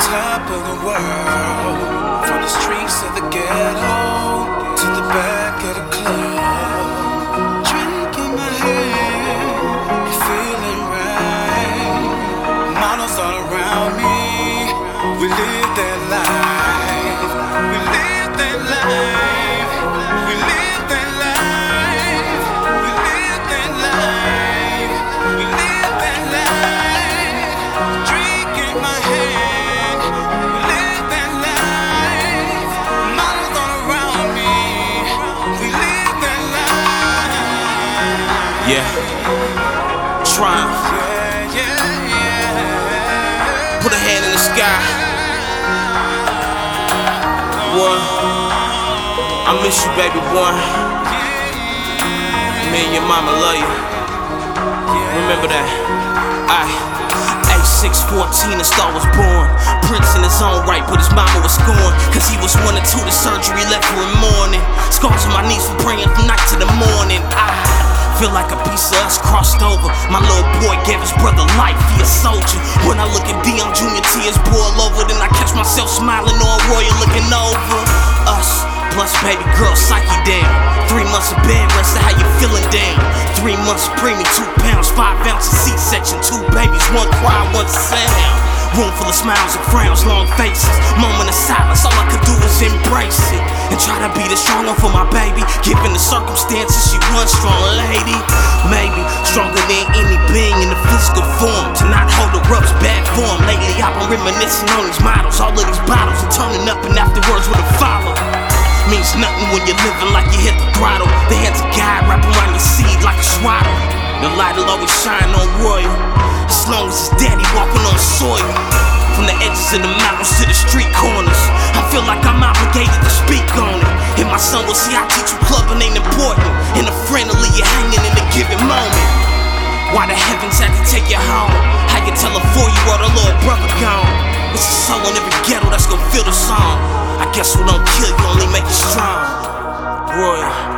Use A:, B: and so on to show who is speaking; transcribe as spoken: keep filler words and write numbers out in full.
A: top of the world, from the streets of the ghetto to the back of the club. Drink in my hand, you're feeling right. Models all around me, we live that life. We live that life. We live that life. We live that life. We live that life. Drink in my hand, we live that life. Models all around me, we live that life.
B: Yeah, triumph.
A: Yeah, yeah, yeah.
B: Put a hand in the sky. Boy, I miss you, baby boy. Me and your mama love you. Remember that. Aye. Age six fourteen, a star was born. Prince in his own right, but his mama was scorned. Cause he was one or two, the surgery left her in mourning. Scars on my knees from praying from night to the morning. I feel like a piece of us crossed over. My little boy gave his brother life, he a soldier. When I look at Dion Junior, tears boil over. Then I catch myself smiling on Royal looking over us. Plus baby girl psyche down. Three months of bed rest, how you feeling down? Three months preemie, two pounds, five ounces C-section. Two babies, one cry, one sound. Room full of smiles and frowns, long faces. Moment of silence, all I could do was embrace it and try to be the strong one for my baby. Given the circumstances, she one strong lady. Maybe stronger than any being in the physical form. To not hold her up's bad form. Lately I've been reminiscing on these models. All of these bottles are turning up and afterwards with a follow. Means nothing when you're living like you hit the throttle. The hands of God wrap around your seed like a swaddle. The light will always shine on Royal, as long as his daddy walking on soil. From the edges of the mountains to the street corners, I feel like I'm obligated to speak on it. And my son will see I teach you clubbing ain't important, and a friend will leave you hanging in a given moment. Why the heavens had to take you home? How you tell a four-year-old a little brother gone? It's a soul in every ghetto that's gonna feel the song. I guess what don't kill you only make you strong. Royal.